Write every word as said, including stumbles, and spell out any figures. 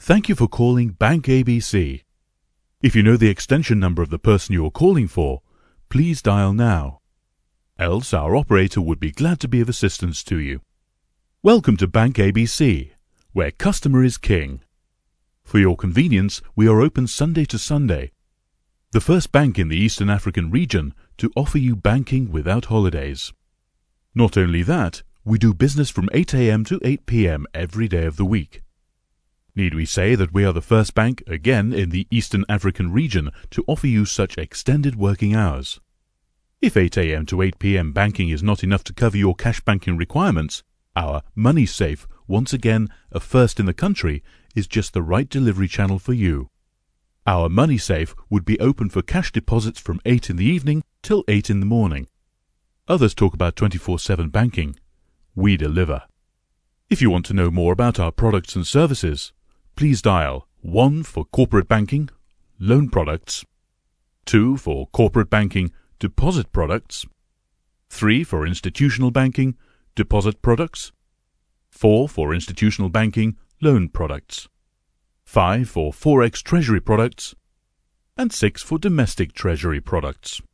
Thank you for calling Bank A B C. If you know the extension number of the person you are calling for, please dial now. Else our operator would be glad to be of assistance to you. Welcome to Bank A B C, where customer is king. For your convenience, we are open Sunday to Sunday. The first bank in the Eastern African region to offer you banking without holidays. Not only that, we do business from eight a m to eight p m every day of the week. Need we say that we are the first bank, again, in the Eastern African region to offer you such extended working hours? If eight a m to eight p m banking is not enough to cover your cash banking requirements, our Money Safe, once again a first in the country, is just the right delivery channel for you. Our Money Safe would be open for cash deposits from eight in the evening till eight in the morning. Others talk about twenty-four seven banking. We deliver. If you want to know more about our products and services, please dial one for corporate banking, loan products, two for corporate banking, deposit products, three for institutional banking, deposit products, four for institutional banking, loan products, five for Forex treasury products, and six for domestic treasury products.